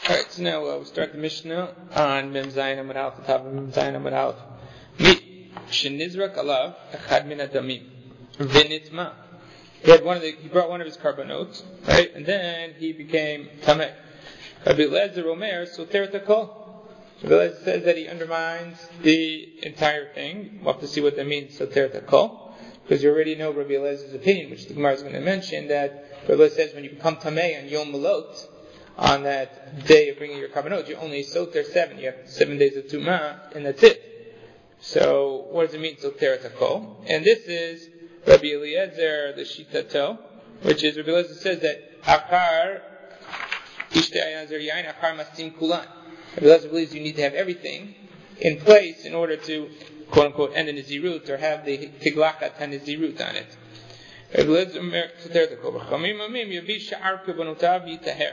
Alright, so now we'll start the Mishnah on Mem Zayin Amud Aleph, the top of Mem Zayin Amud Aleph. Shenizrak alav echad min adamim v'nitma. He brought one of his karbanot, right, and then he became tameh. Rabbi Eliezer Omer soter takol. Rabbi Eliezer says that he undermines the entire thing. We'll have to see what that means, soter takol, because you already know Rabbi Eliezer's opinion, which the Gemara is going to mention, that Rabbi Eliezer says when you become tameh on Yom Malot, on that day of bringing your karbanot, you only soter 7. You have 7 days of tumah, and that's it. So, what does it mean, soter takol? And this is Rabbi Eliezer, the Shitato, which is, Rabbi Eliezer says that akar ishtei ayazer yain akar mastim kulan. Rabbi Eliezer believes you need to have everything in place in order to, quote unquote, end the Nazirut, or have the tiglachat HaNazirut on it. Rabbi Eliezer soter takol. B'chamim amim yavi sha'ar kibanotav yitaher.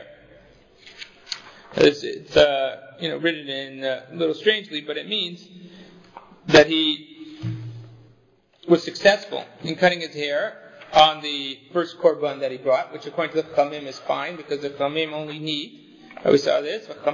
It's written in a little strangely, but it means that he was successful in cutting his hair on the first korban that he brought, which according to the Chachamim is fine, because the Chachamim only need, we saw this, as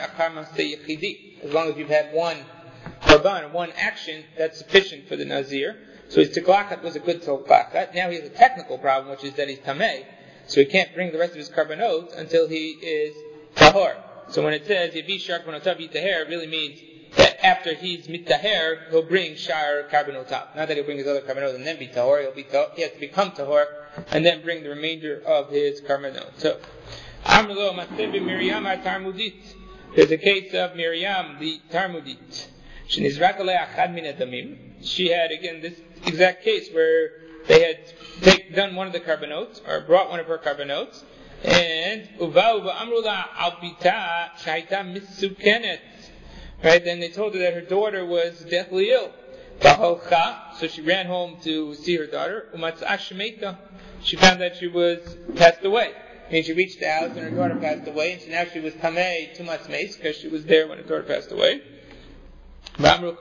long as you've had one korban, one action, that's sufficient for the Nazir. So his tiglachat was a good tiglachat. Now he has a technical problem, which is that he's tameh, so he can't bring the rest of his karbanot until he is tahor. So when it says Yavi Shar Karbonotav Yitaher, it really means that after he's mitaher, he'll bring Shar Karbonotav. Not that he'll bring his other karbanot and then be tahor. He has to become tahor and then bring the remainder of his karbanot. So Amrlo Masev Miriam Tarmudit. There's a case of Miriam, the Tarmudit. Shenizrak alei achad min adamim. She had again this exact case where they had done one of the karbanot, or brought one of her karbanot. And amrula albita shaita misukenet. Right, then they told her that her daughter was deathly ill. So she ran home to see her daughter. She found that she was passed away. And she reached the house and her daughter passed away, and so now she was tameh tumas meis because she was there when her daughter passed away. Again,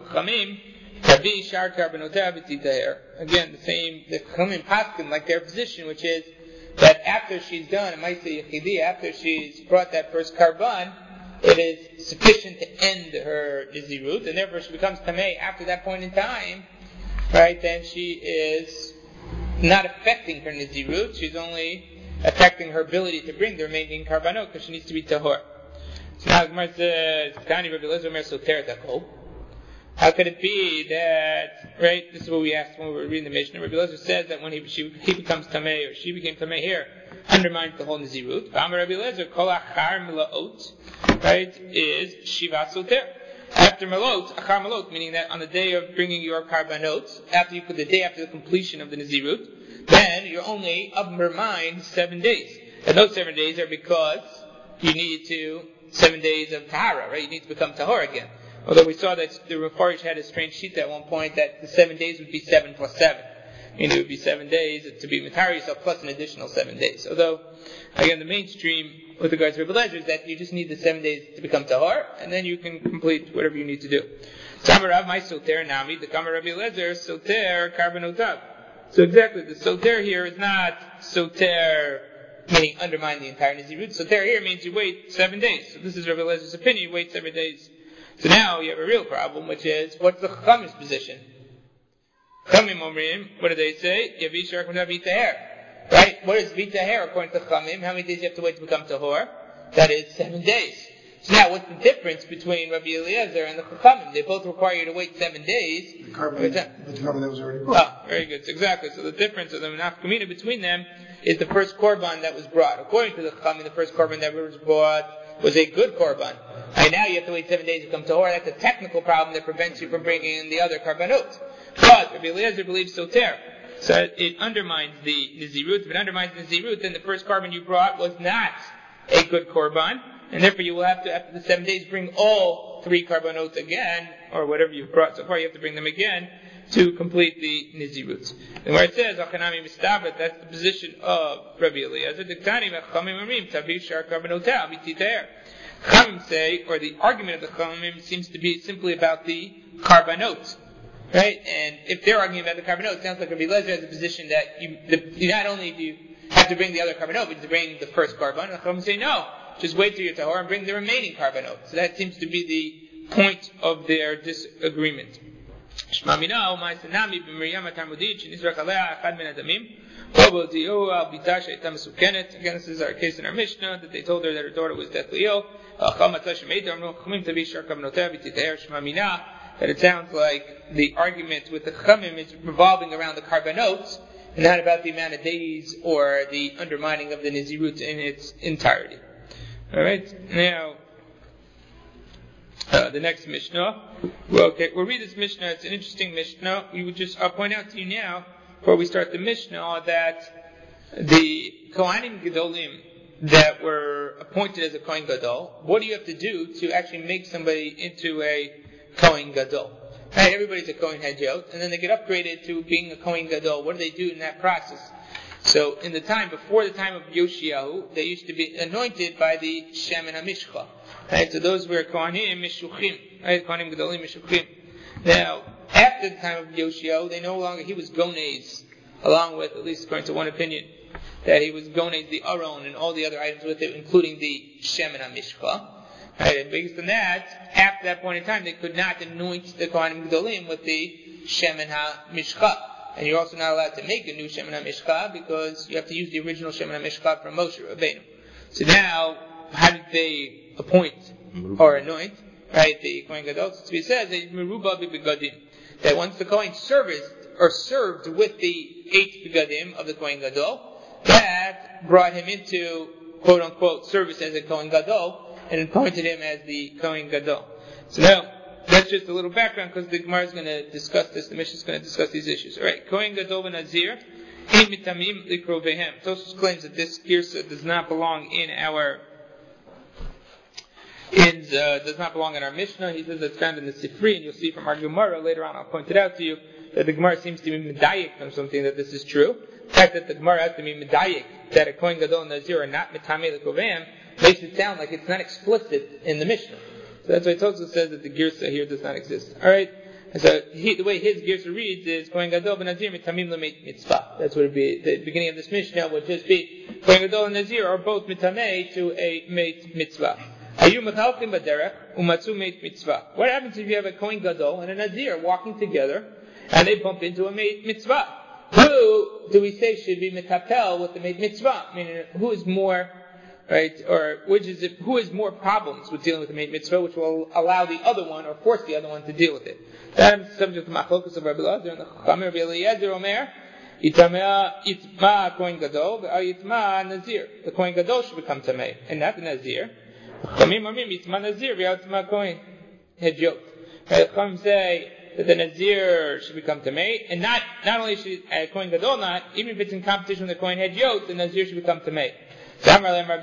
the same, the Chachamim paskin, like their position, which is that after she's done, after she's brought that first karban, it is sufficient to end her Nazirut, and therefore she becomes tameh after that point in time, right? Then she is not affecting her Nazirut, she's only affecting her ability to bring the remaining karbanot, because she needs to be tahor. So now the Gemara says, Tani Rabbi Eliezer Omer soter takol. How could it be that, right, this is what we asked when we were reading the Mishnah. Rabbi Eliezer says that when he becomes tameh, or she became tameh here, undermines the whole Nazirut. Amar Rabbi Eliezer, kol achar mela'ot, right, is shiva soter. After melot, achar melot, meaning that on the day of bringing your karbanot, the day after the completion of the Nazirut, then you're only undermined 7 days. And those 7 days are because you need 7 days of tahara, right? You need to become tahor again. Although we saw that the Mefarish had a strange sheet at one point that the 7 days would be 7 plus 7. Meaning it would be 7 days to be Matari yourself plus an additional 7 days. Although, again, the mainstream with regards to Rabbi Eliezer is that you just need the 7 days to become Tahor, and then you can complete whatever you need to do. Samarav, my Soter Nami, the Kamar Rabbi Eliezer, Soter Karbonotav. So exactly, the Soter here is not Soter, meaning undermine the entire Nazirut. Soter here means you wait 7 days. So this is Rabbi Eliezer opinion, you wait 7 days. So now you have a real problem, which is, what's the Chachamim's position? Chachamim Omrim, what do they say? Yavi Shar Karbonotav Yitaher. Right? What is Vitaher according to Chachamim? How many days you have to wait to become Tahor? That is 7 days. So now what's the difference between Rabbi Eliezer and the Chachamim? They both require you to wait 7 days. The karban that was already brought. Oh, very good. Exactly. So the difference of the nafkamina between them is the first korban that was brought. According to the Chachamim, the first korban that was brought was a good korban. And now you have to wait 7 days to become Tahor. That's a technical problem that prevents you from bringing in the other karbanot. But Rabbi Eliezer believes soter. So it undermines the Nazirut. If it undermines the Nazirut, then the first korban you brought was not a good korban. And therefore you will have to, after the 7 days, bring all 3 karbanot again, or whatever you've brought so far, you have to bring them again to complete the Nazirut. And where it says, Achanami Mistabat, that's the position of Rabbi Eliezer. Chachamim say, or the argument of the Chachamim seems to be simply about the karbanot. Right? And if they're arguing about the karbanot, it sounds like Rabbi Eliezer has a position that you not only do you have to bring the other karbanot, but you have to bring the first karban. And Chachamim say, no, just wait till you're tahor and bring the remaining karbanot. So that seems to be the point of their disagreement. Again, this is our case in our Mishnah, that they told her that her daughter was deathly ill. That it sounds like the argument with the Chachamim is revolving around the karbanot, and not about the amount of days or the undermining of the Nazirut in its entirety. Alright, now, the next Mishnah. We'll read this Mishnah. It's an interesting Mishnah. I'll point out to you now, before we start the Mishnah, that the Kohanim Gedolim that were appointed as a Kohen Gadol, what do you have to do to actually make somebody into a Kohen Gadol? Right, everybody's a Kohen Hedjot, and then they get upgraded to being a Kohen Gadol. What do they do in that process? So, before the time of Yoshiyahu, they used to be anointed by the Shemen HaMishcha. Right, so those were Kohanim Mishuchim. Right, Kohanim Gedolim Mishuchim. Now, after the time of Yoshiyahu, he was Gonez, along with, at least according to one opinion, that he was Gonez the Aron and all the other items with it, including the Shemen HaMishcha. Right, and based on that, after that point in time, they could not anoint the Kohanim Gedolim with the Shemen HaMishcha. And you're also not allowed to make a new Shemen HaMishcha because you have to use the original Shemen HaMishcha from Moshe Rabbeinu. So now, how did they appoint or anoint, right, the Kohen Gadol? So it says that once the Kohen served with the 8 begadim of the Kohen Gadol, that brought him into quote unquote service as a Kohen Gadol and appointed him as the Kohen Gadol. So now, that's just a little background because the Gemara is going to discuss this, the Mishnah is going to discuss these issues. Alright, Kohen Gadol ben Nazir, ein mitamim likrovehem. Tosfos claims that this girsa does not belong in our Mishnah. He says it's found in the Sifri, and you'll see from our Gemara later on, I'll point it out to you, that the Gemara seems to be medayik from something that this is true. The fact that the Gemara has to be medayik, that a Kohen Gadol and Nazir are not mitamim likrovehem, makes it sound like it's not explicit in the Mishnah. So that's why Tosfos says that the girsa here does not exist. Alright? So the way his girsa reads is Kohen Gadol ben Nazir mitamim lemeit mitzvah. That's what it would be. The beginning of this Mishnah would just be Kohen Gadol and Nazir are both mitamei to a meit mitzvah. Ayu machalchim baderech umatzu meit mitzvah. What happens if you have a Kohen Gadol and a Nazir walking together and they bump into a meit mitzvah? Who do we say should be metapel with the meit mitzvah? I mean, who is more, right, or who has more problems with dealing with the meit mitzvah, which will allow the other one or force the other one to deal with it? That is subject to machlokus of Rabbi Elazar and the Chachamim. Rabbi Eliezer Omer, Itma Kohen Gadol, Itma Nazir. The Kohen Gadol should become Tamei, and not the Nazir. Chachamim Amim, Itma Nazir, Itma Kohen Hedjot. The Chachamim say that the Nazir should become Tamei, and not only should Kohen Gadol not, even if it's in competition with the Kohen Hedjot, the Nazir should become Tamei. Why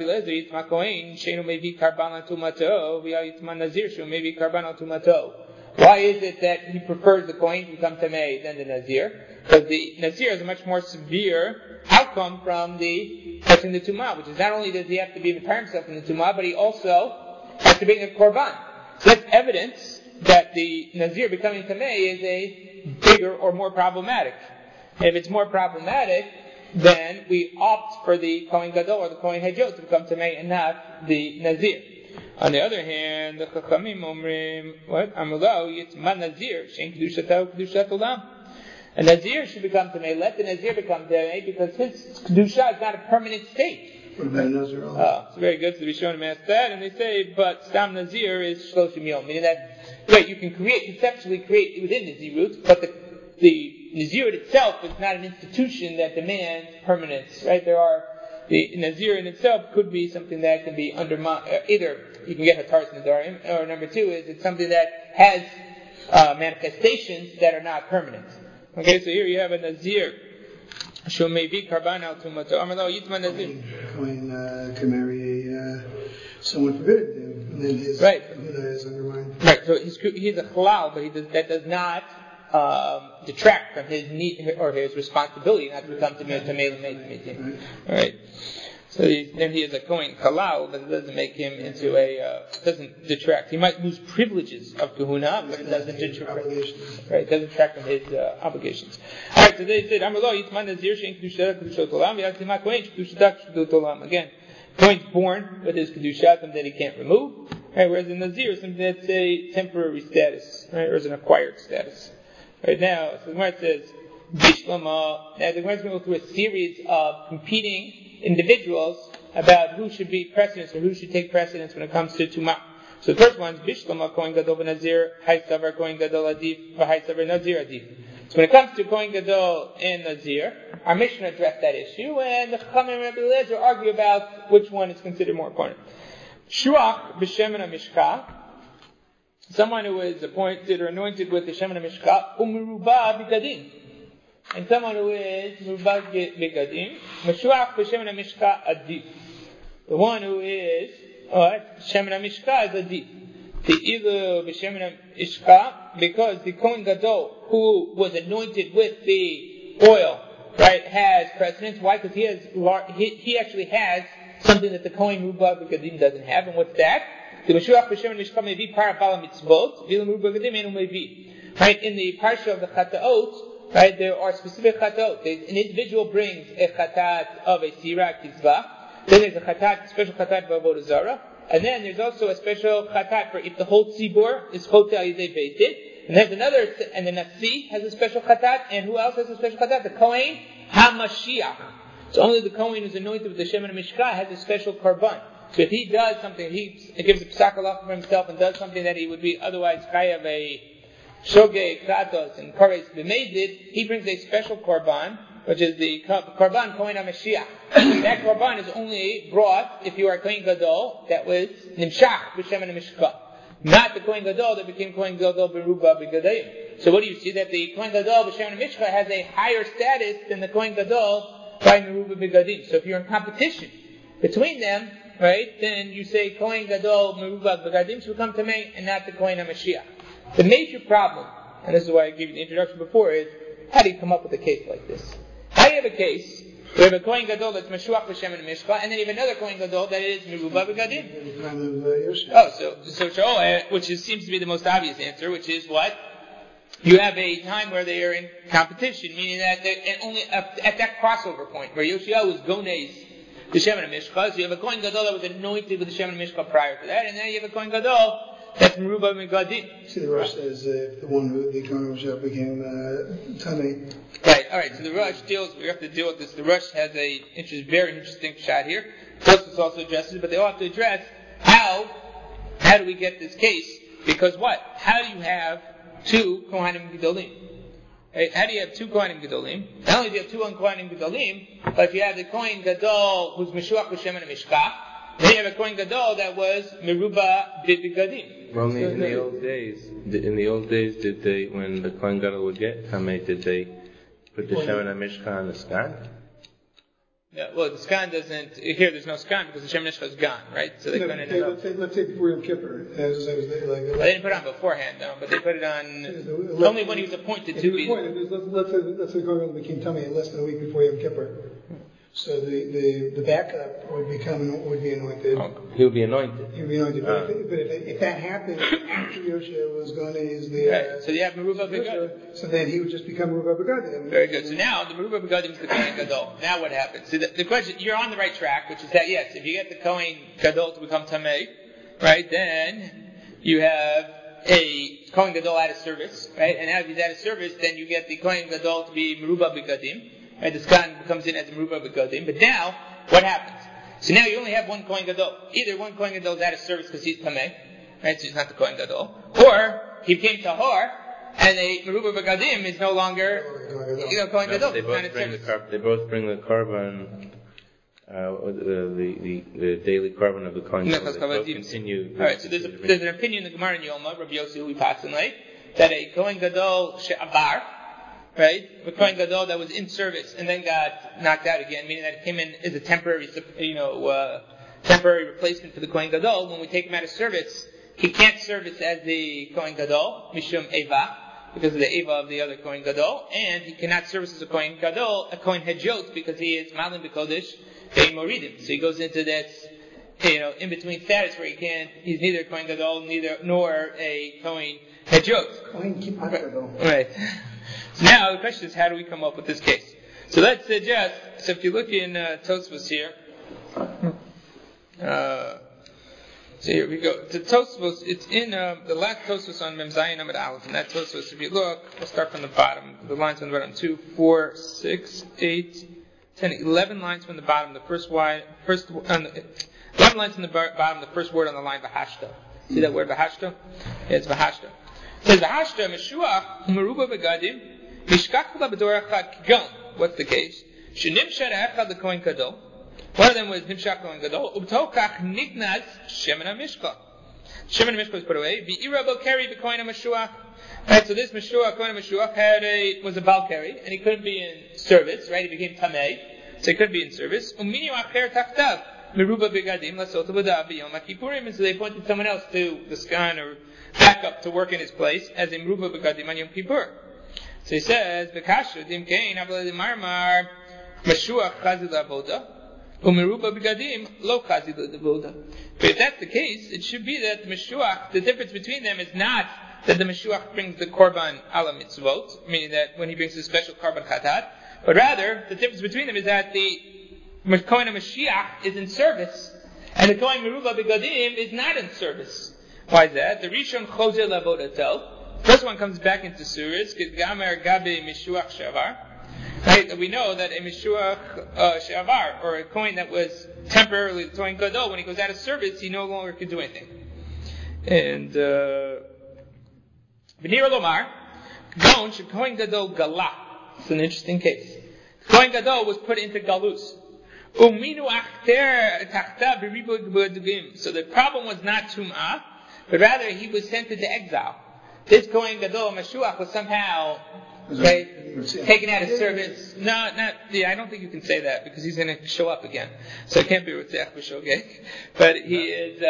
is it that he prefers the Kohen to become Tamei than the Nazir? Because the Nazir has a much more severe outcome from the touching the Tumah, which is not only does he have to be preparing himself in the Tumah, but he also has to bring a Korban. So that's evidence that the Nazir becoming Tamei is a bigger or more problematic. And if it's more problematic, then we opt for the Kohen Gadol or the Kohen Hedjot to become Tamei and not the Nazir. On the other hand, the Chachamim Omrim, what? Amulau Yitzman Nazir, Shein Kedushatahu Kedushat Olam. A Nazir should become Tamei. Let the Nazir become Tamei because his Kedusha is not a permanent state. What about Nazir? Oh, it's very good. So we show him ask that, and they say, but Stam Nazir is Shloshim Yom, meaning that, right, you can conceptually create within Nazirut, but the Nazirut itself is not an institution that demands permanence, right? The Nazir in itself could be something that can be undermined. Either you can get Hataras Nadarim, or number two is it's something that has manifestations that are not permanent. Okay, so here you have a Nazir. Shumevi karban al tumato. Amalo yitman Nazir. Kohen can marry someone forbidden, and then his is undermined. Right, so he's a halal, but that does not detract from his need or his responsibility not to become Tamei. Right. So then he is a Kohen Halal, but it doesn't make him into doesn't detract. He might lose privileges of Kahuna, but it doesn't detract. Right, it doesn't detract from his obligations. Alright, so they said, Amrlo, Yitman Nazir, Shein Kedushat Kedushat Olam, V'yatzima Kohen, Kedushat Kedushat Olam. Again, Kohen's born with his kedusha, something that he can't remove. Right? Whereas in Nazir, something that's a temporary status, right? Or is an acquired status. Right now, so the Gemara says, Bishlama. Now the Gemara is going to go through a series of competing individuals about who should be precedence or who should take precedence when it comes to Tumah. So the first one is Bishlama, Kohen Gadol v'Nazir, Hay Savar, Kohen Gadol Adif, v'Hay Savar, Nazir Adif. So when it comes to Kohen Gadol and Nazir, our Mishnah addressed that issue, and the Chachamim and Rabbi Eliezer argue about which one is considered more important. Shuach b'Shemen HaMishka, someone who is appointed or anointed with the Shemen HaMishka, u'meruba b'gadim. And someone who is meruba b'gadim, Meshuach b'Shemen HaMishka adif. The one who is Shemen HaMishka is adif. The ilu b'Shemen HaMishka, because the Kohen Gadol who was anointed with the oil, right, has precedence. Why? Because he actually has something that the Kohen meruba b'gadim doesn't have. And what's that? The Meshuach b'Shemen HaMishka may be par bala mitzvot, v'il meruba b'gadim enu may be. Right, in the parsha of the Chataot, right, there are specific chatat. An individual brings a chatat of a sirah kizvah. Then there's a special chatat of avodah zarah. And then there's also a special chatat for if the whole tzibur is chotel yidei beit din. And there's another, and the nasi has a special chatat. And who else has a special chatat? The Kohen HaMashiach. So only the Kohen who's anointed with the Shemen HaMishka has a special korban. So if he does something, he gives a psak halacha for himself and does something that he would be otherwise chayav a Shogeg, Kratos, and Kares b'meidid, he brings a special korban, which is the korban Kohen HaMashiach. That korban is only brought if you are Kohen Gadol that was nimshach b'Shemen HaMishka. Not the Kohen Gadol that became Kohen Gadol b'Ruba b'Gadayim. So what do you see? That the Kohen Gadol b'Shemen HaMishka has a higher status than the Kohen Gadol by Meruba b'Gadim. So if you're in competition between them, right, then you say Kohen Gadol Meruba b'Gadim should come to me and not the Kohen HaMashiach. The major problem, and this is why I gave you the introduction before, is how do you come up with a case like this? How do you have a case where you have a Kohen Gadol that's Meshuach b'Shemen HaMishka, and then you have another Kohen Gadol that is Meruba b'Gadim? Which seems to be the most obvious answer, which is what? You have a time where they are in competition, meaning that and only at that crossover point where Yoshiyahu was Gonez the Shemen HaMishka, so you have a Kohen Gadol that was anointed with the Shemen HaMishka prior to that, and then you have a Kohen Gadol that's Meruba b'Gadim. See, the Rosh says the one who the Kohen HaMashgiach became Tamei. Right. All right. So the Rosh we have to deal with this. The Rosh has a very interesting shot here. Tosfos also addresses it, but they all have to address how do we get this case? Because what? How do you have two Kohanim Gedolim? Right? How do you have two Kohanim Gedolim? Not only do you have two Kohanim Gedolim, but you have the Kohen Gadol who's Meshuach b'Shemen HaMishka. Then you have a Kohen Gadol that was Meruba b'Gadim. Well, in the old days, did they, when the Kohen Gadol would get Tamei, did they put the Shemen HaMishka on the skan? Yeah, well, the skan doesn't. Here, there's no skan because the Shemen HaMishka is gone, right? So they couldn't. Let's take before Yom Kippur. They didn't put it on beforehand, though, but they put it on only when he was appointed to be. Let's say Kohen Gadol became Tamei less than a week before Yom Kippur. So the backup would be anointed. He would be anointed. He would be anointed. But if that happened after Yoshia was going to use the so you have Meruba b'Gadim. So then he would just become Meruba b'Gadim. Very good. So now the Meruba b'Gadim is the Kohen Gadol. Now what happens? So the question, you're on the right track, which is that yes, if you get the Kohen Gadol to become Tamei, right, then you have a Kohen Gadol out of service, right, and as he's out of service, then you get the Kohen Gadol to be Meruba b'Gadim. Right, the skan comes in as a Meruba b'Gadim. But now, what happens? So now you only have one Kohen Gadol. Either one Kohen Gadol is out of service because he's Tamei, right, so he's not the Kohen Gadol. Or, he became Tahor, and a Meruba b'Gadim is no longer, Kohen Gadol. They both bring the korban, the daily korban of the Kohen Gadol. They both continue. Alright, so there's an opinion in the Gemara in Yoma, Rabbi Yossi Hui Patsanlei, that a Kohen Gadol she'abar, right? The Kohen Gadol that was in service and then got knocked out again, meaning that it came in as a temporary replacement for the Kohen Gadol. When we take him out of service, he can't service as the Kohen Gadol, Mishum Eva, because of the Eva of the other Kohen Gadol, and he cannot service as a Kohen Gadol, a Kohen Hedjot, because he is Malin B'Kodesh, Bein Moridim. So he goes into this, in between status where he's neither a Kohen Gadol, nor a Kohen Hedjot. Kohen Kippur Gadol. Right. So now the question is, how do we come up with this case? So let's suggest, so if you look in Tosfos here, So here we go. The Tosfos, it's in the last Tosfos on Mem Zayin Amud Aleph, and that Tosfos, if you look, we'll start from the bottom. The lines from the bottom: 2, 4, 6, 8, 10, 11 lines from the bottom. The first 11 lines from the bottom. The first word on the line, V'hashta. See that word V'hashta? Yeah, it's V'hashta. It says V'hashta Meshuach Meruba Begadim Mishkach B'Dor Echad Kigon. What's the case? Shenimshar Echad LeKohen Gadol. One of them was Nimshach Kohen Gadol. Ubtokach Nignaz Shemen HaMishka. Shemen HaMishka was put away. V'ira Balkari B'Kohen HaMashuach. Right, so this Mashuach, Kohen HaMashuach, was a Balkari, and he couldn't be in service, right? He became Tamei, so he couldn't be in service. Umini Acher Tachtav. Meruba Begadim Lasot B'Dav B'Yom HaKippurim. And so they appointed someone else to the scan or back up to work in his place as a Meruba Begadim on Yom Kippur. So he says, B'Kashu Dim Kein Avla Marmar Mashuach Chazil Avoda. Umeruba Begadim Lo Chazil Avoda. But if that's the case, it should be that the Mashuach, the difference between them is not that the Mashuach brings the Korban Ala Mitzvot, meaning that when he brings the special Korban Chatat, but rather, the difference between them is that the Kohen HaMashiach is in service, and the Kohen Meruba Begadim is not in service. Why is that? The Rishon Chozer Lavodatel. The first one comes back into service, Gamer Gabe Mishuach Shavar. Right? We know that a Mishuach Shavar, or a Kohen that was temporarily the Kohen Gadol, when he goes out of service, he no longer can do anything. And V'nira Lomar, Gon Kohen Gadol Gala. It's an interesting case. Kohen Gadol was put into Galus. So the problem was not Tum'ah, but rather he was sent into exile. This Kohen Gadol Mashuach was somehow taken out of service. I don't think you can say that because he's going to show up again. So it can't be Ritzach B'Shogeg. But he is,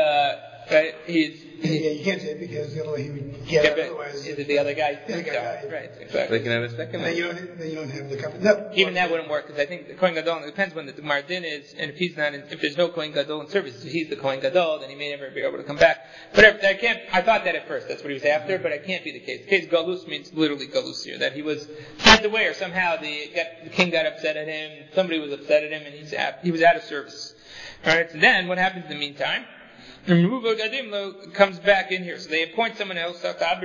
you can't say it because the only way he would get it otherwise is the other guy. The other guy. Right, exactly. They can have a second. Then you don't have the company. No. Even that wouldn't work because I think the Kohen Gadol, it depends when the Mardin is, and if he's not if there's no Kohen Gadol in service, if he's the Kohen Gadol, then he may never be able to come back. But I thought that at first, that's what he was after, but it can't be the case. The case Galus means literally Galus here, that he was sent away, or somehow the king got upset at him, somebody was upset at him, and he was out of service. Alright, so then what happens in the meantime? Meruba Begadim comes back in here. So they appoint someone else, because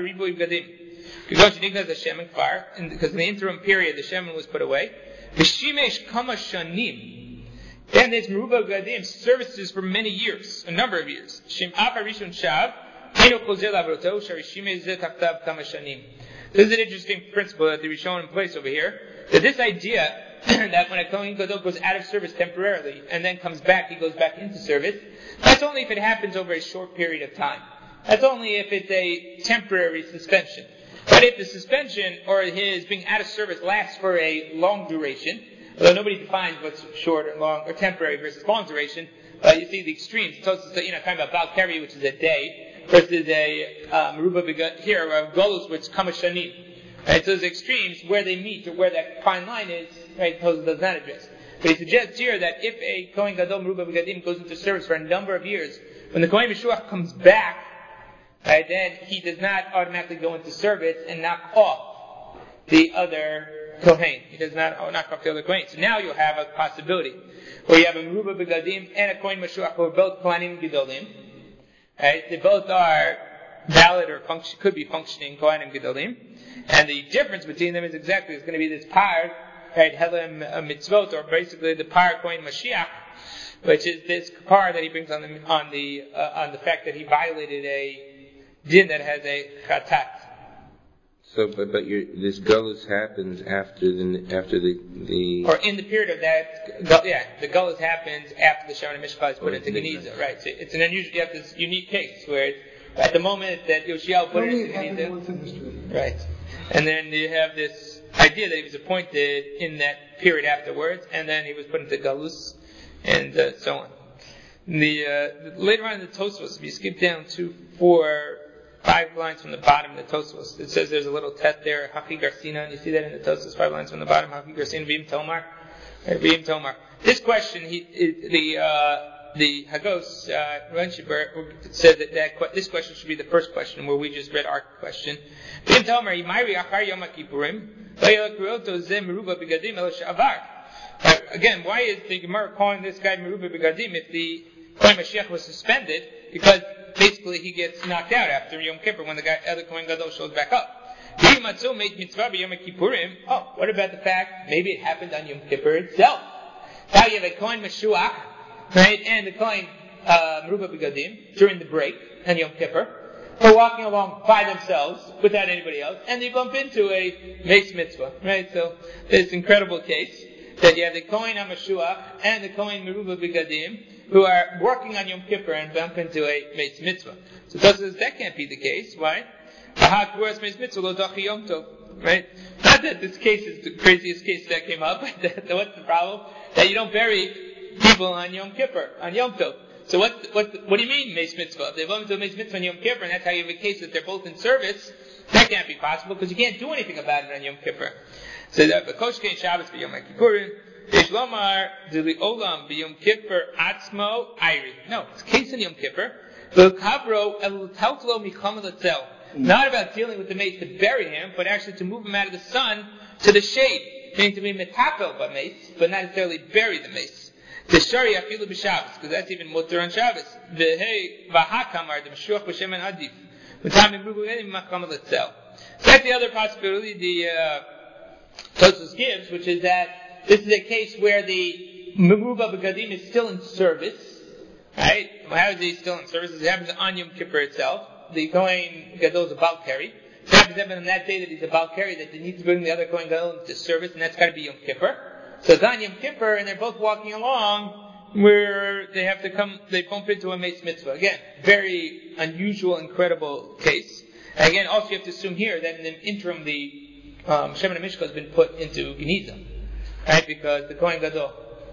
in the interim period the Shemin was put away. V'shimesh kama shanim. Then there's Meruba Begadim services for many years, a number of years. Shem Aparishon Shav, Eino Kozel Avroto, Sharishime Zeh Taktav Kama Shanim. This is an interesting principle that they're showing in place over here. That this idea that when a Kohen Gadol goes out of service temporarily and then comes back, he goes back into service. That's only if it happens over a short period of time. That's only if it's a temporary suspension. But if the suspension or his being out of service lasts for a long duration, although nobody defines what's short or long or temporary versus long duration, you see the extremes. So talking about Balkari, which is a day, versus a Meruba Begadim here, or Golus, which is Kama Shanim. Right, so there's extremes where they meet or where that fine line is, right, Tosfos does not address. But he suggests here that if a Kohen Gadol Meruba Begadim goes into service for a number of years, when the Kohen Meshuach comes back, right, then he does not automatically go into service and knock off the other Kohen. He does not knock off the other Kohen. So now you'll have a possibility where you have a Meruba Begadim and a Kohen Meshuach who are both Kohanim Gedolim. Right, they both are valid or could be functioning Kohanim Gedolim. And the difference between them is it's going to be this par, right, Helem Mitzvot, or basically the par Kohen Mashiach, which is this par that he brings on the fact that he violated a din that has a chatat. So, but this gullus happens after the or in the period of that, the gullus happens after the Shemin HaMishpah is put into Geniza, right? So it's an unusual, you have this unique case where at the moment that Yoshiyahu put it into Geniza, right? And then you have this idea that he was appointed in that period afterwards, and then he was put into Galus, and so on. Later on in the Tosfos, if you skip down 5 lines from the bottom of the Tosfos, it says there's a little tet there, Haki Garsina, and you see that in the Tosfos, 5 lines from the bottom, Haki Garsina, V'im Tomar. V'im Tomar. This question, the Hagos, Renshiber, said that this question should be the first question, where we just read our question. Again, why is the Gemara calling this guy Meruba Begadim if the Kohen Mashiach was suspended because basically he gets knocked out after Yom Kippur when the other Kohen Gadol shows back up. Oh, what about the fact maybe it happened on Yom Kippur itself? Now you have a Kohen Mashiach, right, and the Kohen Meruba Begadim during the break on Yom Kippur. They're walking along by themselves without anybody else, and they bump into a Meis Mitzvah, right? So this incredible case that you have the Kohen HaMashuach and the Kohen Meruba Begadim who are working on Yom Kippur and bump into a Meis Mitzvah. So that can't be the case. Why? Right? Not that this case is the craziest case that came up. What's the problem? That you don't bury people on Yom Kippur, on Yom Tov. So what do you mean, Meis Mitzvah? If they bump into a Meis Mitzvah on Yom Kippur, and that's how you have a case that they're both in service, that can't be possible because you can't do anything about it on Yom Kippur. So that B'Koshkein Shabbos b'Yom HaKippurim, Yesh Lomar Zili Olam b'Yom Kippur Atzmo Ayri. No, it's a case in Yom Kippur. V'Kavro El Taltlo Micham L'Tzel. Not about dealing with the mace to bury him, but actually to move him out of the sun to the shade, meaning to be metapel by mace, but not necessarily bury the mace. The Shari Afilu b'Shabbos, because that's even mutter on Shabbos. V'Hei V'Hakamar the Mashuach b'Shem and Adif. V'Tamim Rubuvenim Macham L'Tzel. So that's the other possibility the Tosfos gives, which is that this is a case where the Meruba Begadim is still in service, right? How is he still in service? It happens on Yom Kippur itself. The Kohen Gadol is a Balkari. It happens to happen on that day that he's a Balkari, that they need to bring the other Kohen Gadol into service, and that's got to be Yom Kippur. So it's on Yom Kippur, and they're both walking along, where they have to they bump into a Meis Mitzvah. Again, very unusual, incredible case. And again, also you have to assume here that in the interim, the Shemin HaMishka has been put into Geniza, right? Because the Kohen Gadol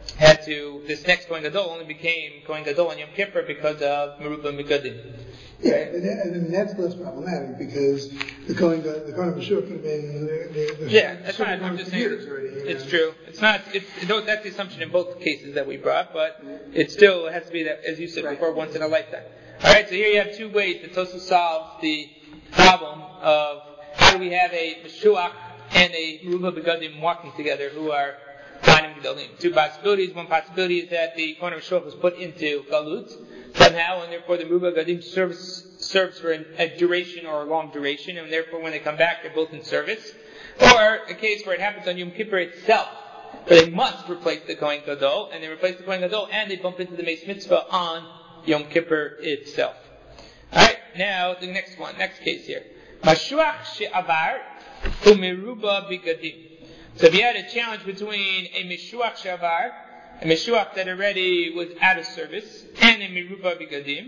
this next Kohen Gadol only became Kohen Gadol on Yom Kippur because of Meruba Begadim. Yeah, and that's less problematic because the Kohen Mashiach could have been that's fine. I'm just saying it's true. It's not. That's the assumption in both cases that we brought, but it still has to be that, as you said before, once in a lifetime. All right. So here you have two ways that Tosfos solves the problem of how do we have a Mashiach and a Meruba Begadim walking together who are Kohanim Gedolim. Two possibilities. One possibility is that the Kohen Mashiach was put into Galut somehow, and therefore the Meruba Begadim serves for a duration or a long duration, and therefore when they come back, they're both in service. Or a case where it happens on Yom Kippur itself, where they must replace the Kohen Gadol, and they replace the Kohen Gadol, and they bump into the Meis Mitzvah on Yom Kippur itself. Alright, now the next case here. Mashuach she'avar u'meruba begadim. So if you had a challenge between a Meshuach she'avar, a Meshuach that already was out of service, and a Meruba Begadim,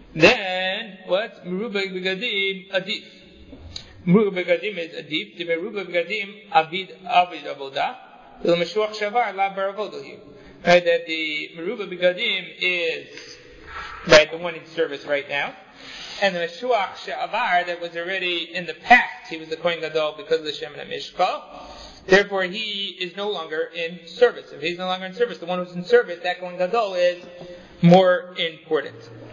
then what? Meruba Begadim Adif. Meruba Begadim is Adif. The Meruba Begadim Avid Avodah. The Meshuach Shavar La Baravodah here. Right, that the Meruba Begadim is the one in service right now. And the Meshuach Shavar that was already in the past, he was the Kohen Gadol because of the Shemin HaMishka. Therefore, he is no longer in service. If he's no longer in service, the one who's in service, that Kohen Gadol, is more important.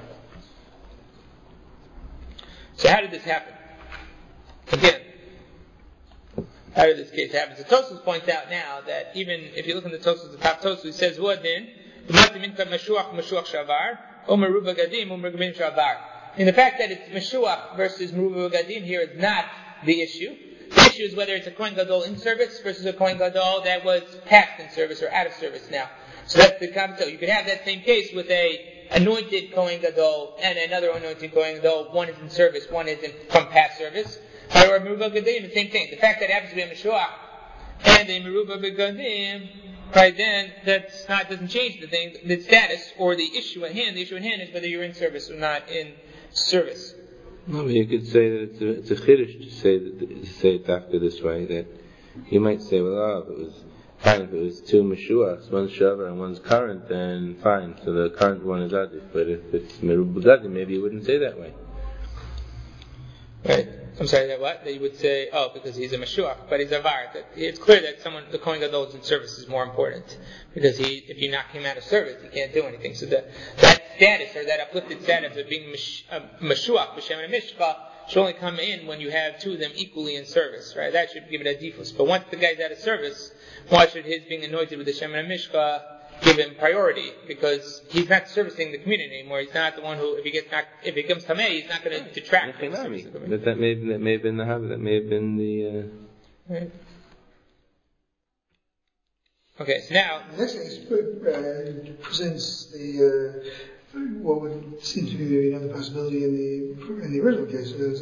So how did this happen? Again, how did this case happen? So Tosfos points out now that even if you look in the Tosfos, the top Tosfos, he says, "Who then? Mashuach shavar, or Meruba Gadim, or Meruba shavar." And the fact that it's Meshuach versus Meruba Gadim here is not the issue. The issue is whether it's a Kohen Gadol in service versus a Kohen Gadol that was past in service or out of service now. So that's the concept. You could have that same case with a anointed Kohen Gadol and another anointed Kohen Gadol. One is in service, one is from past service. Or Meruba Gadim, the same thing. The fact that it happens to be a Meshuach and a Meruba Gadim, right then, doesn't change the thing, the status or the issue at hand. The issue at hand is whether you're in service or not in service. No, but you could say that it's a chiddush to say it after this way. That you might say, well, if it was two Meshuachs, one's shavar and one's current, then fine. So the current one is adif. But if it's Meruba Gadim, maybe you wouldn't say that way. Right. I'm sorry, that what? That you would say, because he's a Meshuach, but he's a Var. It's clear that the Kohen Gadol in service is more important. Because if you knock him out of service, he can't do anything. So that status, or that uplifted status of being Meshuach, B'Shem and Mishka, should only come in when you have two of them equally in service, right? That should give it a defus. But once the guy's out of service, why should his being anointed with the Shem and Mishka give him priority because he's not servicing the community anymore. He's not the one who, if he becomes tamei, he's not going to detract from the service of the community. That may have been the habit. That may have been the. Right. Okay, so now the next case presents the what would seem to be maybe another possibility in the original case. There's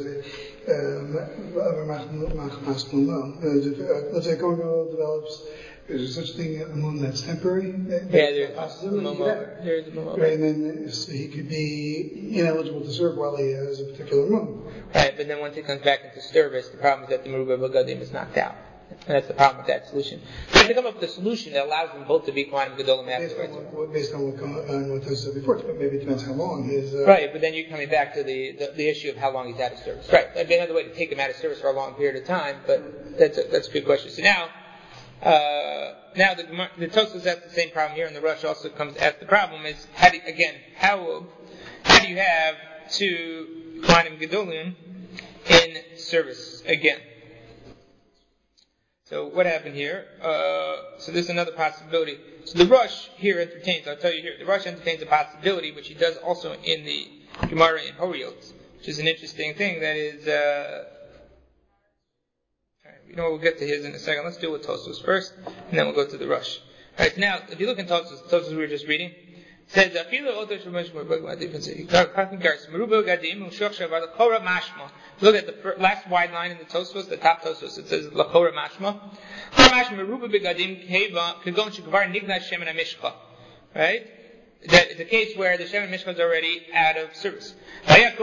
let's say Kohen Gadol develops. Is there such a thing a mum that's temporary? There's a mum. Right, and then he could be ineligible to serve while he has a particular mum. Right, but then once he comes back into service, the problem is that the Meruba B'Gadim is knocked out. And that's the problem with that solution. We have to come up with a solution that allows them both to be Kohanim Gedolim afterwards. Based on what I said before, maybe it depends how long his... Right, but then you're coming back to the issue of how long he's out of service. Right, that'd be another way to take him out of service for a long period of time, but that's a good question. So now the Tosfos asks the same problem here, and the Rush also comes at the problem is, how do you have two Kohanim Gedolim in service again? So what happened here? So there's another possibility. So the Rush here entertains, I'll tell you here, the Rush entertains a possibility, which he does also in the Gemara in Horiot, which is an interesting thing that is, we'll get to his in a second. Let's deal with Tosfos first, and then we'll go to the Rush. Alright, so now, if you look in Tosfos we were just reading, it says, look at the last wide line in the Tosfos, the top Tosfos. It says Lachora Mashma. Right? That is a case where the Shemen Mishka is already out of service. Right?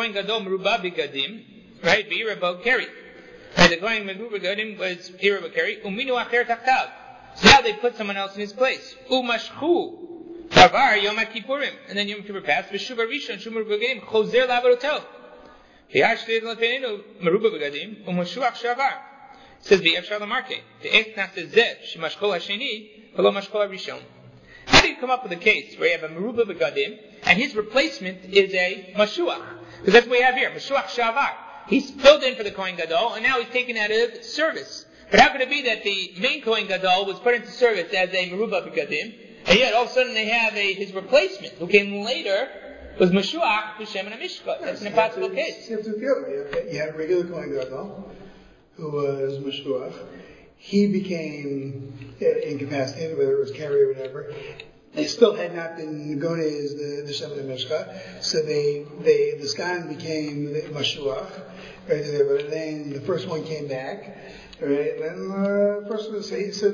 Keri. And the Kohen Meruba Gadim was Meruba Keri. Uminu Acher Tachtav. So now they put someone else in his place. Umashchu. Davar Yom Kippurim, and then Yom Kippur passed. V'shuv Rishon Shumur Begadim Chozer Lavarotel. V'yashdei Lefeninu Meruba Begadim Umashuach Shavar. It says v'yafshar Lamarke. Ve'ech Nase Zeh Shemashkol Hasheni V'lo Mashkol Rishon. How do you come up with a case where you have a Meruba Begadim and his replacement is a Mashuach? Because that's what we have here, Mashuach Shavar. He's filled in for the Kohen Gadol, and now he's taken out of service. But how could it be that the main Kohen Gadol was put into service as a Meruba Begadim? And yet, all of a sudden, they have his replacement, who came later, was Mashuach, Hashem and Mishka. That's an impossible case. You had a regular Kohen Gadol, who was Mashuach. He became incapacitated, whether it was Keri or whatever. They still had not been going as the Shemen and Mishka, so the Skan became the Mashuach, right there. But then the first one came back. Right, then first one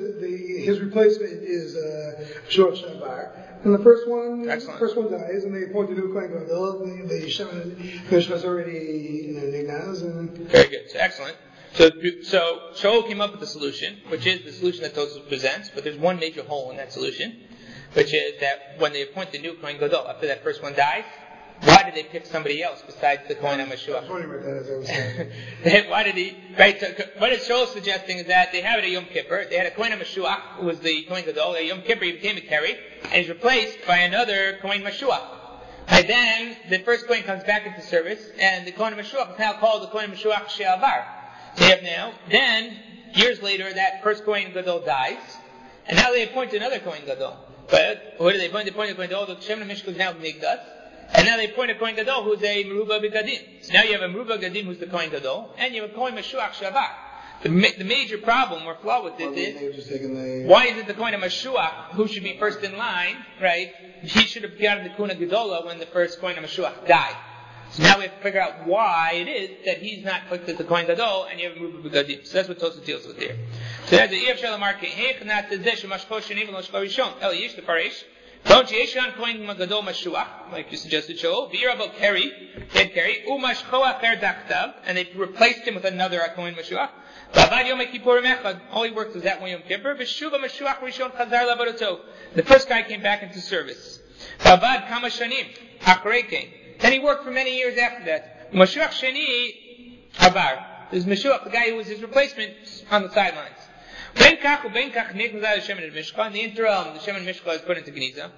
his replacement is Shor Shavar, and the first one dies, and they appoint a new Kohen Gadol. The Shemen Mishka is already Nignaz. Very good, so excellent. So Shaul came up with the solution, which is the solution that Tosfos presents, but there's one major hole in that solution, which is that when they appoint the new Kohen Gadol, after that first one dies, why did they pick somebody else besides the Kohen HaMashuach? I was wondering about that as I was saying. Why did he? Right. So what is Shaul suggesting is that they have it at Yom Kippur. They had a Kohen HaMashuach who was the Kohen Gadol. At Yom Kippur he became a Keri, and he's replaced by another Kohen Mashuach. And then the first Kohen comes back into service, and the Kohen HaMashuach is now called the Kohen Mashuach She'avar. So you have now. Then years later, that first Kohen Gadol dies, and now they appoint another Kohen Gadol. But what do they appoint? They appoint a Kohen Gadol. The Shemen Mishka is now Migdas. And now they appoint a Kohen Gadol who's a Meruba Begadim. So now you have a Meruba Begadim who's the Kohen Gadol, and you have a Kohen Mashuach Shavar. The major problem or flaw with this is, why is it the Kohen Mashuach who should be first in line, right? He should have gotten the Kohen Gadola when the first Kohen Mashuach died. So now we have to figure out why it is that he's not clicked as the Kohen Gadol, and you have a Meruba Begadim. So that's what Tosfos deals with here. So that's the Yevshar Lamarke. Heich Nat Zeh Shemashkol Sheni V'lo Shkol Rishon. El Yish the Parish. Don't Yeshan Kohen Gadol Mashuach, like you suggested, Shaul. V'yir about Keri, dead Keri. Umashchoach Er Daktav, and they replaced him with another Kohen Mashuach. V'avad Yom Kippurim Echad. All he worked was that one Yom Kippur. V'shuva Mashuach Rishon Chazar Lavadoto. The first guy came back into service. V'avad Kama Shanim Achreke. Then he worked for many years after that. Mashuach Sheni Avar. There's Mashuach, the guy who was his replacement, on the sidelines. In the interim, the Shemen Mishka is put into Geniza.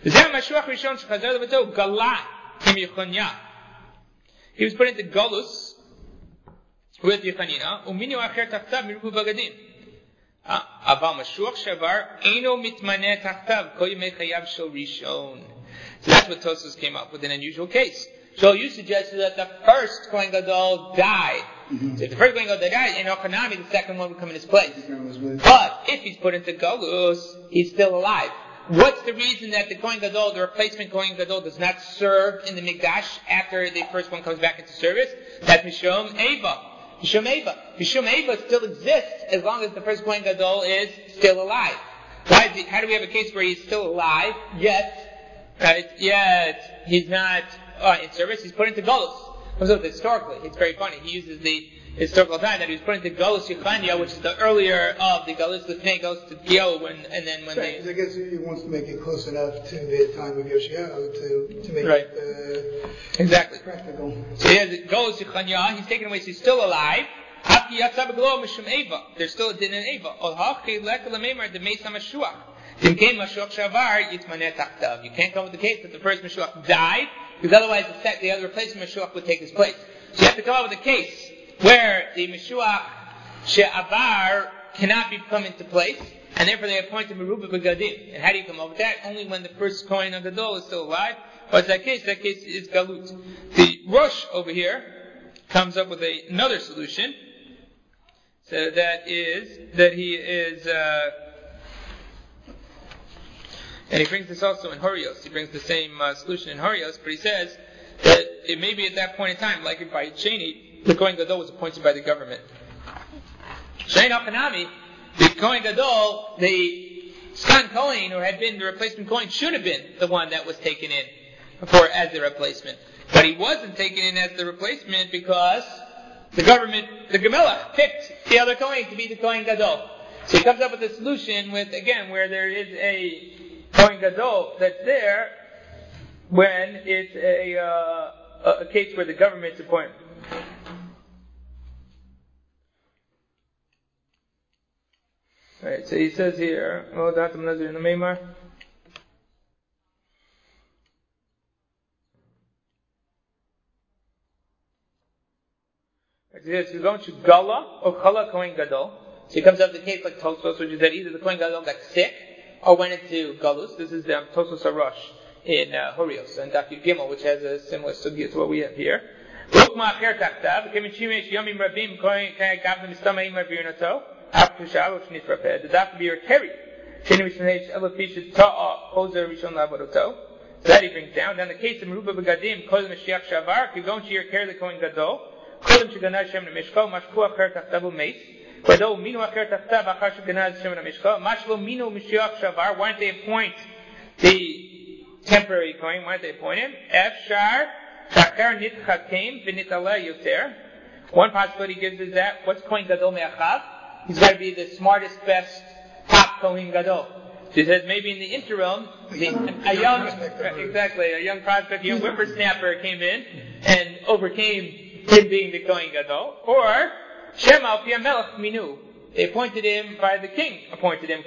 He was put into Galus with Yechanina. Aval Mashuach Shavar Eino Mitmaneh Tachtav Kol Yemei Chayav Shel Rishon. So that's what Tosfos came up with, an unusual case. So you suggested that the first Kohen Gadol died. Mm-hmm. So if the first Kohen Gadol died, in Ochanami, the second one would come in his place. But if he's put into Galus, he's still alive. What's the reason that the Kohen Gadol, the replacement Kohen Gadol, does not serve in the Mikdash after the first one comes back into service? That's Mishum Eva. Mishum Eva. Mishum Eva still exists as long as the first Kohen Gadol is still alive. How do we have a case where he's still alive, yet he's not in service? He's put into Galus. Comes up historically. It's very funny. He uses the historical time that he was put into Galus Yechania, which is the earlier of the Galus Lifnei Galus Tzidkiyahu, I guess he wants to make it close enough to the time of Yoshiyahu to make it exactly practical. So he has Galus Yechania. He's taken away, so he's still alive. There's still a din in Eva. You can't come with the case that the first Mashuach died, because otherwise the other replacement Mashuach would take his place. So you have to come up with a case where the Mashuach She'avar cannot be come into place, and therefore they appoint a Meruba Begadim. And how do you come up with that? Only when the first Kohen Gadol is still alive. What's that case? That case is Galut. The Rosh over here comes up with another solution. So that he is, and he brings this also in Horios. He brings the same solution in Horios, but he says that it may be at that point in time, like by Sheni, the Kohen Gadol was appointed by the government. Shein Hachanami, the Kohen Gadol, the Skan Kohen, who had been the replacement Kohen, should have been the one that was taken in as the replacement. But he wasn't taken in as the replacement because the government, the Gemelach, picked the other Kohen to be the Kohen Gadol. So he comes up with a solution with, again, where there is a Kohen Gadol that's there when it's a case where the government's appointed. Right, so he says here, if you're going to Gala or Chala Kohen Gadol, so he comes up with the case like Tosfos, which is that either the Kohen Gadol got sick or went into Galus. This is the Tosfos Arush in Horios and Daf Yud Gimel, which has a similar sugya to what we have here. So that he brings down. Then the case of Meruba Begadim, Kol Mashiach Shavar, if you go into your care the Kohen Gadol, קודם שגנז שם למשכו, משכו אחר תחתיו ומס. ודאו מינו אחר תחתיו אחר שגנז שם למשכו. מה שלא מינו משיח שעבר, why don't they appoint the temporary Kohen? Why don't they appoint him? אפשר שאחר נתחכם ונתעלה יותר. One possibility gives is that, what's Kohen Gadol me'achav? He's got to be the smartest, best, top Kohen Gadol. So he says maybe in the interim, a young prospect, a young whippersnapper came in and overcame him being the Kohen Gadol, or Shema al pi hamelech minu. They appointed him by the king. Appointed him.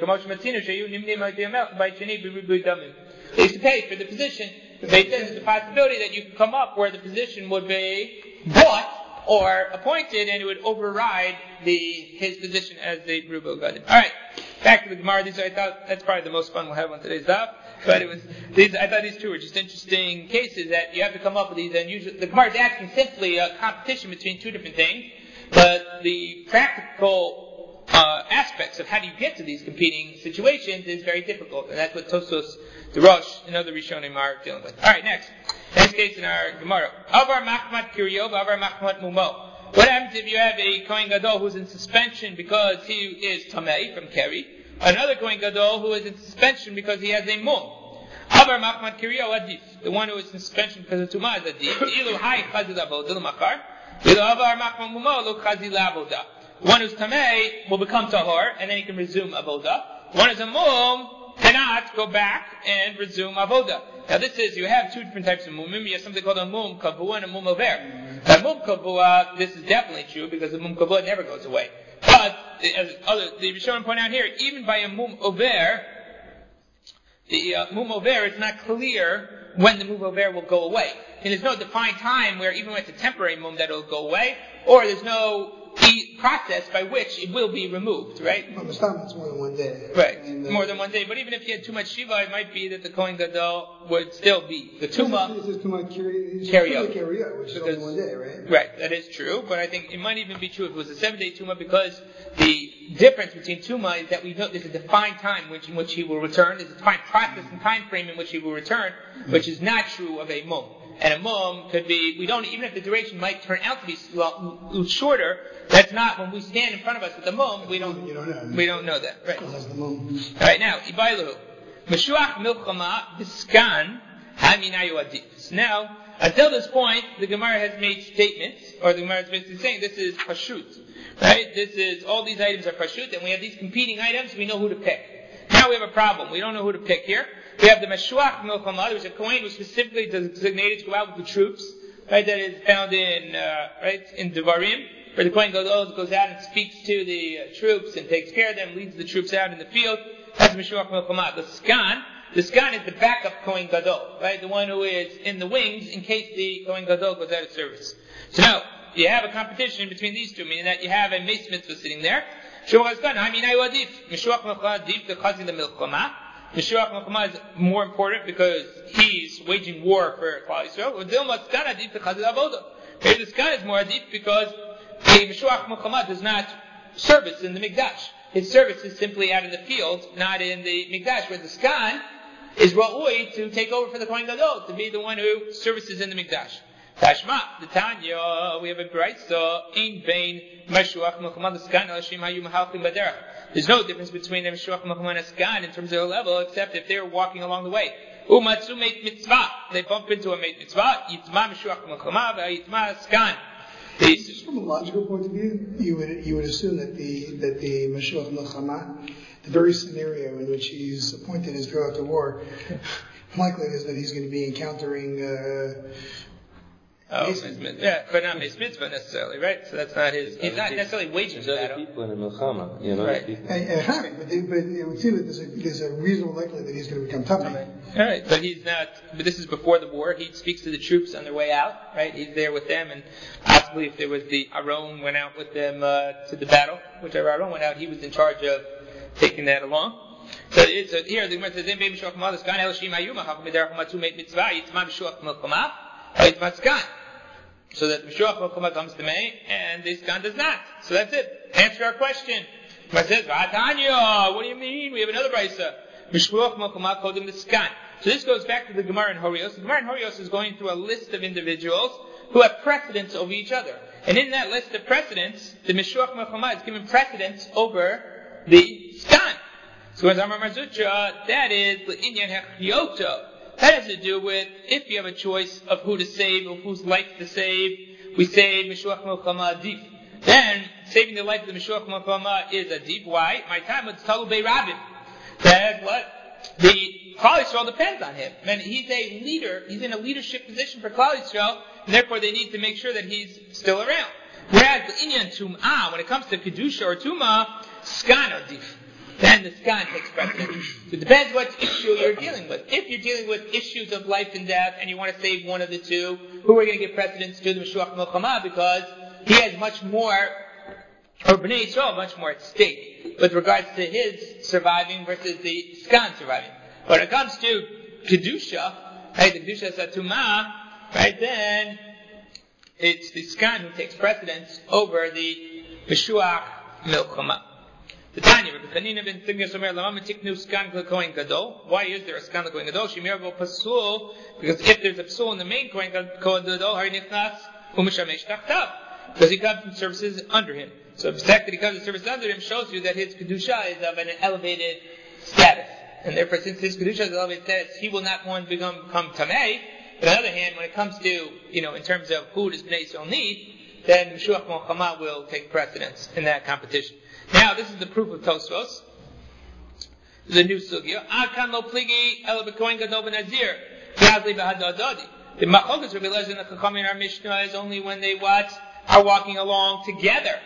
They used to pay for the position. They said there's a possibility that you could come up where the position would be bought or appointed, and it would override his position as the Rubo Gadim. All right, back to the Gemara. I thought that's probably the most fun we'll have on today's daf. But I thought these two were just interesting cases that you have to come up with these unusual. The Gemara is asking simply a competition between two different things, but the practical aspects of how do you get to these competing situations is very difficult, and that's what Tosfos, the Rosh, and other Rishonim are dealing with. All right, next case in our Gemara. Avar Machmat Kiriyov, Avar Machmat Mumo. What happens if you have a Kohen Gadol who's in suspension because he is Tamei from Keri? Another Kohen Gadol who is in suspension because he has a mum. Avar Machmat Kiriyo Adif. The one who is in suspension because of Tumah is Adif. Ilu Hai Chazil Avodah L'Machar. Ilu Avar Machmat Mumo Lo Chazil Avodah. The one who's Tamei will become Tahor and then he can resume Avodah. The one who's a mum cannot go back and resume Avodah. Now you have two different types of mumim. You have something called a mum kavua and a mum over. A mum kavua, this is definitely true because the mum kavua never goes away. But, as the Rishonim point out here, even by a mum over, it's not clear when the mum over will go away. And there's no defined time where even with a temporary mum that will go away, or there's no process by which it will be removed, right? Well, Mustam, it's more than one day. Right, And, more than one day. But even if he had too much Shiva, it might be that the Kohen Gadol would still be the Tumah. This is Tumah Kariot, which is only one day, right? Right, that is true. But I think it might even be true if it was a 7-day Tumah, because the difference between Tumah is that we know there's a defined time in which he will return. There's a defined process and time frame in which he will return, which is not true of a mum. And a mum could be, even if the duration might turn out to be shorter, that's not, when we stand in front of us with the mum, we don't know that. Right. Alright, now, Ibailu. Meshuach milchama biskan haminayu adif. Now, until this point, the Gemara has made statements, or the Gemara is basically saying this is pashut. Right? All these items are pashut, and we have these competing items, we know who to pick. Now we have a problem. We don't know who to pick here. We have the Meshuach milchama, which a Kohen was specifically designated to go out with the troops, right? That is found in Devarim, where the Kohen goes out and speaks to the troops and takes care of them, leads the troops out in the field. That's Meshuach milchama. The Skan is the backup Kohen Gadol, right? The one who is in the wings in case the Kohen Gadol goes out of service. So now, you have a competition between these two, meaning that you have a Meis Mitzvah sitting there. Meshuach milchama is more important because he's waging war for Klal Yisrael. Maybe the Skan is more adif because the Meshuach milchama does not service in the Mikdash. His service is simply out in the field, not in the Mikdash, where the Skan is Ra'ui to take over for the Kohen Gadol, to be the one who services in the Mikdash. Tashma, the Tanya, we have a brayso, Ein Bein Meshuach milchama the Skan Elashim Hayu Mahalchim Baderach. There's no difference between the Meshuach milchama and a Skan in terms of their level, except if they're walking along the way. Umatsu meit mitzvah. They bump into a meit mitzvah. Yitma Meshuach milchama v'yitma Skan. Just from a logical point of view, you would assume that the Meshuach milchama, the very scenario in which he's appointed is to go out to war, likely is that he's going to be encountering. But not Meis Mitzvah necessarily, right? So that's not his. He's not necessarily waging the battle. People in a milchama, right? But it would seem that there's a reasonable likelihood that he's going to become Tamei. All right, but he's not. But this is before the war. He speaks to the troops on their way out, right? He's there with them, and possibly if there was the Aron went out with them to the battle, whichever Aron went out, he was in charge of taking that along. So it's here the Gemara says, "Im beim Meshuach milchama Skan elashim hayuma hakum derech matzu meit mitzvah yitzma Meshuach milchama yitzma Skan." So that the Meshuach milchama comes to me, and the Skan does not. So that's it. Answer our question. Gemara says, "V'atanya, what do you mean? We have another brayso. Meshuach milchama kodim the Skan." So this goes back to the Gemara in Horios. The Gemara in Horios is going through a list of individuals who have precedence over each other. And in that list of precedence, the Meshuach milchama is given precedence over the Skan. So as Amar Marzucha, that is l'inyan hechriyoto. That has to do with if you have a choice of who to save, of whose life to save. We say Meshuach milchama adif. Then saving the life of the Meshuach milchama is adif. Why? My time was talu be'rabim. That's what the Klal Yisrael depends on him. And he's a leader. He's in a leadership position for Klal Yisrael, and therefore they need to make sure that he's still around. Whereas the inyan tum'ah, when it comes to kedusha or tum'ah, skan adif. Then the Skan takes precedence. So it depends what issue you're dealing with. If you're dealing with issues of life and death, and you want to save one of the two, who are going to give precedence to the Meshuach milchama, because he has much more, or Bnei Yisrael, much more at stake with regards to his surviving versus the Skan surviving. When it comes to Kedusha, right, the Kedusha Satumah, right, then it's the Skan who takes precedence over the Meshuach milchama. The Tanya, Rabbi Chanina ben Tignas Omer, Lama Tiknu Skan Kohen Gadol. Why is there a Skan Kohen Gadol? Shemir Bo Pasul, because if there's a Pasul in the main Kohen Gadol, Hari Nichnas Umishamesh Tachtav, because he comes and services under him. So the fact that he comes and services under him shows you that his Kedusha is of an elevated status. And therefore, since his Kedusha is of an elevated status, he will not want to become Tamei. But on the other hand, when it comes to, in terms of who does Bnei Yisrael need, then Meshuach milchama will take precedence in that competition. Now, this is the proof of Tosfos. The new sugya. Akan lo pligi ela b'kohen gadol b'nazir gazli b'hadadadi. The machokas Rabbi Eliezer and the Chachamim in our Mishnah is only when they are walking along together.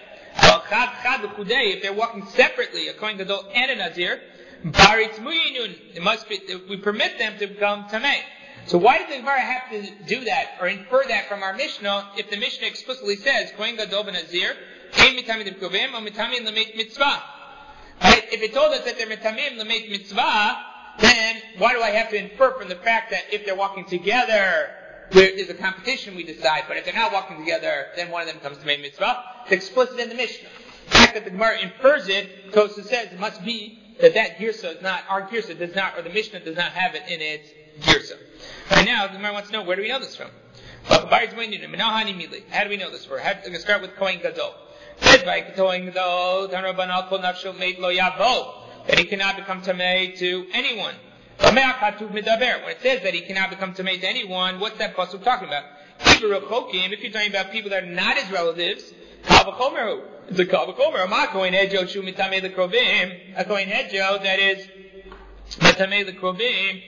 If they're walking separately, a kohen gadol and a nazir, baritz muyinun. It must be we permit them to become tamei. So why did the Gemara have to do that or infer that from our Mishnah if the Mishnah explicitly says kohen gadol b'nazir? If Right? If it told us that they're mitamim l'meit mitzvah, then why do I have to infer from the fact that if they're walking together, there is a competition, we decide, but if they're not walking together, then one of them comes to make mitzvah? It's explicit in the Mishnah. The fact that the Gemara infers it, Tosa says it must be that girsa is not, our girsa does not, or the Mishnah does not have it in its girsa. Right now, the Gemara wants to know, where do we know this from? How do we know this? We're going to start with Kohen Gadol. Says by Kohen Gadol, that he cannot become tamei to anyone. When it says that he cannot become tamei to anyone, what's that pasuk talking about? If you're talking about people that are not his relatives, it's a kal v'chomer. A kohen hedjo shu mitamei l'krovim, a kohen hedjo that is mitamei l'krovim,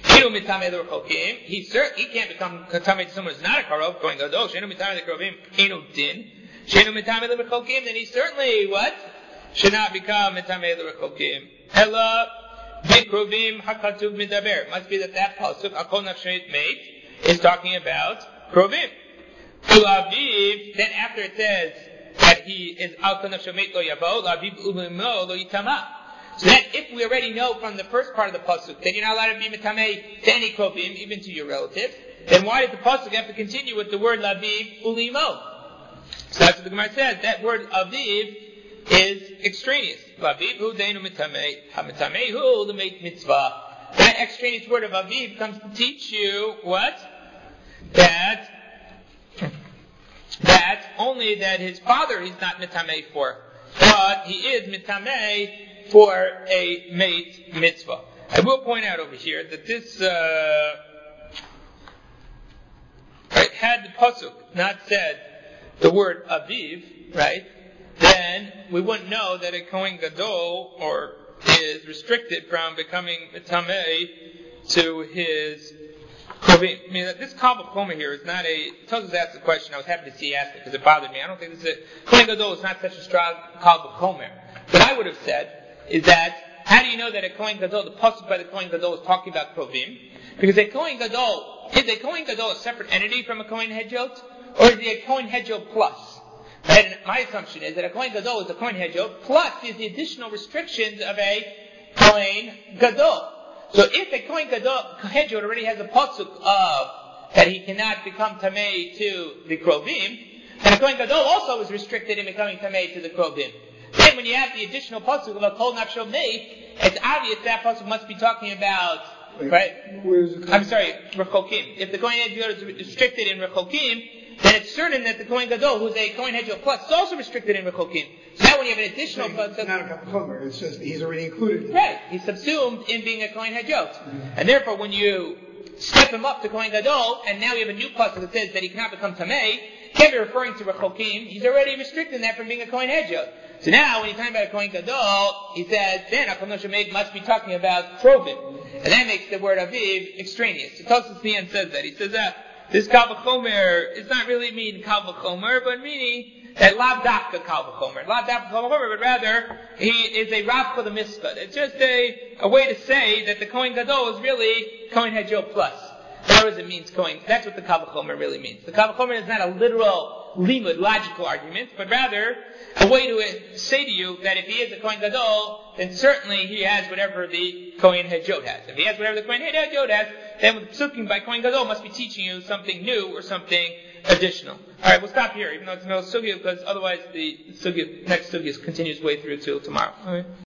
he can't become tamei to someone who's not a karov. Kohen gadol she'enu mitamei l'krovim enu din, she'enu mitamei l'rechokim. Then he certainly should not become mitamei l'rechokim. Ella b'krovim hakatuv midaber. Must be that pasuk akol nafshet meit is talking about krovim. Ulaviv. Then after it says that he is akol nafshet meit lo yavo, laviv ulimo lo yitama. So that if we already know from the first part of the pasuk that you're not allowed to be mitamei to any krovim, even to your relatives, then why does the pasuk have to continue with the word laviv ulimo? So that's what the Gemara says. That word aviv is extraneous. Laviv hu deinu mitamei, hamitamei hu l'meit mitzvah. That extraneous word of aviv comes to teach you what? That only that his father he's not mitamei for, but he is mitamei for a meit mitzvah. I will point out over here that this, had the pasuk not said the word aviv, right, then we wouldn't know that a Kohen Gadol is restricted from becoming mitamei to his krovim. I mean, this kal v'chomer here is not a. Tosos asked the question. I was happy to see he asked it because it bothered me. I don't think this is Kohen Gadol is not such a strong kal v'chomer. What I would have said is that how do you know that a Kohen Gadol, the pasuk by the Kohen Gadol, is talking about krovim? Because a Kohen Gadol is a Kohen Gadol a separate entity from a Kohen Hedjot, or is he a Kohen Hedjot plus? And my assumption is that a Kohen Gadol is a Kohen Hedjot plus is the additional restrictions of a Kohen Gadol. So if a Kohen Gadol Hedjot already has a pasuk of that he cannot become tamei to the krovim, then a Kohen Gadol also is restricted in becoming tamei to the krovim. Then when you have the additional pasuk of a kol nafsho meit, it's obvious that pasuk must be talking about, right? I'm sorry, rechokim. If the Kohen Hedjot is restricted in rechokim, then it's certain that the Kohen Gadol, who's a Kohen Hedjot plus, is also restricted in rechokim. So now when you have an additional pasuk, it's not a kal v'chomer. It's just he's already included. Right, he's subsumed in being a Kohen Hedjot, and therefore when you step him up to Kohen Gadol, and now you have a new pasuk that says that he cannot become tamei, can't be referring to rechokim. He's already restricting that from being a Kohen Hedjot. So now, when he's talking about a Kohen Gadol, he says, then Akol Nafsho Meit must be talking about krovim. And that makes the word aviv extraneous. So Tosos Nian says that. He says that this kal v'chomer is not really mean kal v'chomer, but meaning that lav dafka kal v'chomer. Lav dafka kal v'chomer, but rather, he is a rav for the mitzvah. It's just a way to say that the Kohen Gadol is really Kohen Hedjot plus. In other words, it means Kohen. That's what the kal v'chomer really means. The kal v'chomer is not a literal limud, logical argument, but rather a way to say to you that if he is a Kohen Gadol, then certainly he has whatever the Kohen Hedjot has. If he has whatever the Kohen Hedjot has, then with the psukim by Kohen Gadol must be teaching you something new or something additional. Alright, we'll stop here, even though it's no sugya, because otherwise the next sugya continues way through till tomorrow. Alright.